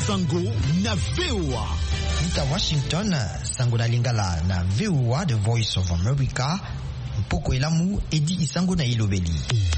Sango na VOA. Uta Washington, Sango na Lingala na VOA, The Voice of America. Mpoko elamu edi isango na ilobeli.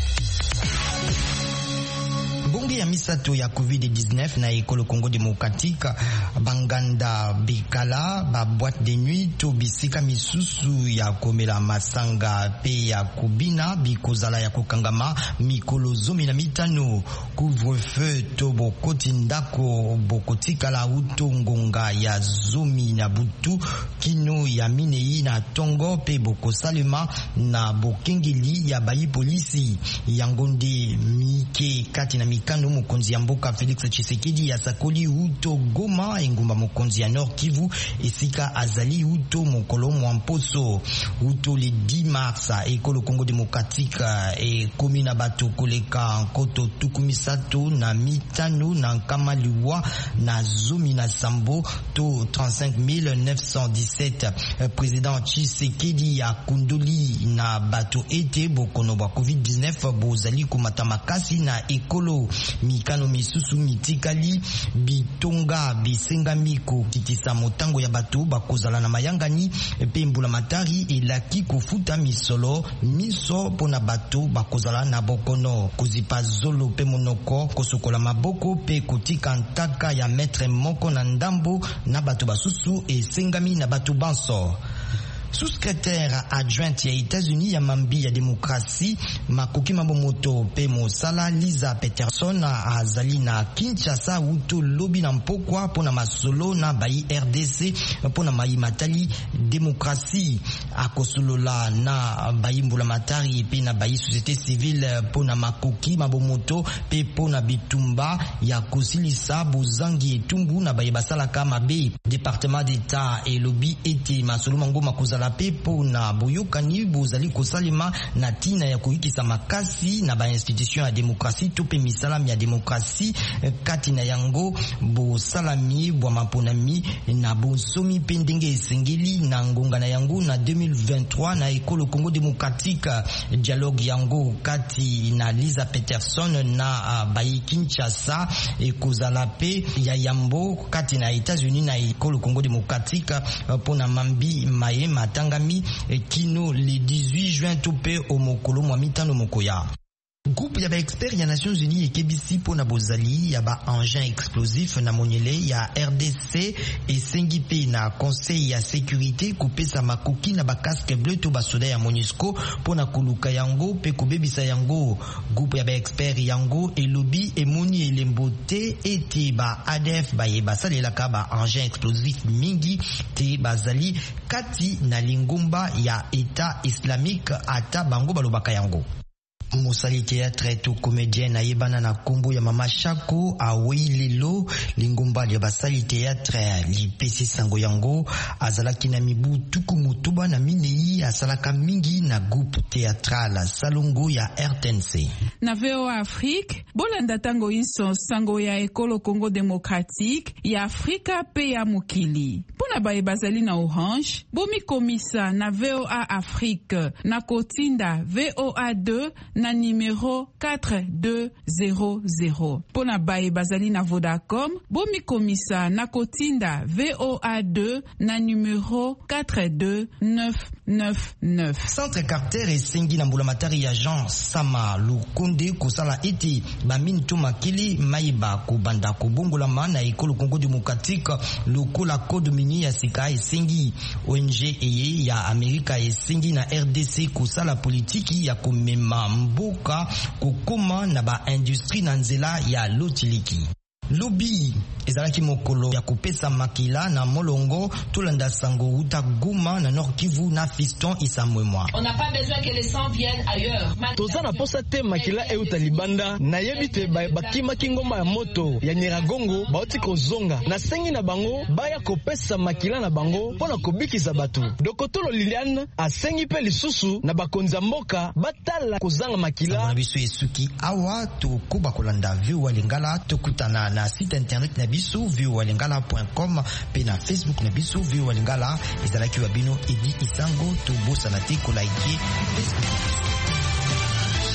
Bongi ya misato ya COVID-19 na ekolo Congo Démocratique, banganda bikala ba boîte de nuit to bisika misusu ya komela masanga pe ya kubina bikozala ya kokangama mikolo 15 couvre-feu to bokoti ndako bokotikala utongonga ya zomi na butu kino ya minei na tongo pe bokosalema na bokengeli ya bayi polisi yangonde mike kati na mikano mokonzi ya mboka Félix Tshisekedi ya sakoli uto Goma engumba mokonzi ya Nord Kivu esika azali uto mokolo mwamposo uto le 10 mars ekolo Congo Démocratique e komina bato koleka nkoto tukumisato na mitano na nkama liwa na zomi na sambo to 35.917 président Tshisekedi ya kundoli na bato ete bokono ba COVID-19 bozali komata makasi na ekolo mikano misusu mitikali bitonga bisengami kokitisa motango ya bato bakozala na mayangani pe mbula matari elaki kofuta misolo miso pona bato bakozala na bokono kozipa zolo pe monoko kosokola maboko pe kotika ntaka ya maître moko na ndambo na bato basusu esengami na bato banso. Sous-secrétaire adjointe ya États-Unis ya mambi ya démocratie makoki mabomoto pe mosala Liza Peterson azali na Kinshasa uto lobi na mpokwa pona masolo na bayi RDC pona mayi matali démocratie akosolola na bayi mbula matari pe na bayi société civile pona makoki mabomoto pe pona bitumba ya kosilisa bozangi etumbu na bayi basalaka mabe département d'état et lobby ete masolo mango makozala pepo na boyokani bozali kosalema na tina ya koyikisa makasi na ba institution ya demokrasi to pe misalami ya demokrasi kati na yango bosalami bwa maponami na bonsomi pe ndenge esengeli na ngonga na yango na 2023 na ekolo Congo Démocratique dialogue yango kati na Liza Peterson na bayi Kinshasa ekozala pe ya yambo kati na États-Unis na ekolo Congo Démocratique pona mambi mayema tangami kino le 18 juin tope o mokolo mwa mitano mokoya. Groupe ya ba expert ya Nations Unies et kebisi pona bozali ya ba engin explosif na monyele ya RDC et sengipe na conseil ya sécurité kopesa makoki na ba casque bleu to ba soda ya MONUSCO pona koluka yango pe kobebisa yango. Groupe ya ba expert yango elobi emoni elembote ete ba ADF ba yeba salelaka ba engin explosif mingi te bazali kati na lingomba ya État islamique ata bango balobaka yango. Mosali théâtre to comédienne ayebana na kombo ya Mama Shako awei lelo lingomba ya basali théâtre lipesi sango yango azalaki na mibu tuku mutuba na minei asalaka mingi na groupe théâtral Salongo ya RTNC. Na VOA Afrique, bolanda tango iso sango ya ekolo Congo Démocratique ya Afrika pe ya mokili. Pona baye bazali na Orange, bomi komisa na VOA Afrique na kotinda VOA2 na numéro 4200. Pona baye bazali na Vodacom, bomi komisa na kotinda VOA2 na numéro 42999. Centre Carter et Sengi na mbulamatari ya Jean Sama Lukonde kosala eti bamini to makili maiba kubanda kubongolama na ekolo Congo Démocratique lokola code mini ya sika esengi ONG eye ya Amerika esengi na RDC kosala politiki ya komema mboka kokoma na ba industrie na nzela ya lotiliki. Lobby ezalaki mokolo ya kopesa makila na molongo tolanda sango uta Goma na Nord Kivu na Fiston Isamwemwa. On n'a pas besoin que les sang viennent ailleurs. Tozana posa te makila euta libanda na yebite bakima kingomba ya moto ya Nyiragongo baoti kozonga na sengi na bango baya kopesa makila na bango pona kobikisa batu. Dokotolo Liliane asengi pe lisusu na bakonza mboka batala kozanga makila. Biso esuki awa to kuba kolanda VOA Lingala tokutana na site internet na biso voalingala.com pe na Facebook na biso VOA Lingala ezalaki wabino edi isango to bosa na te ko like Facebook.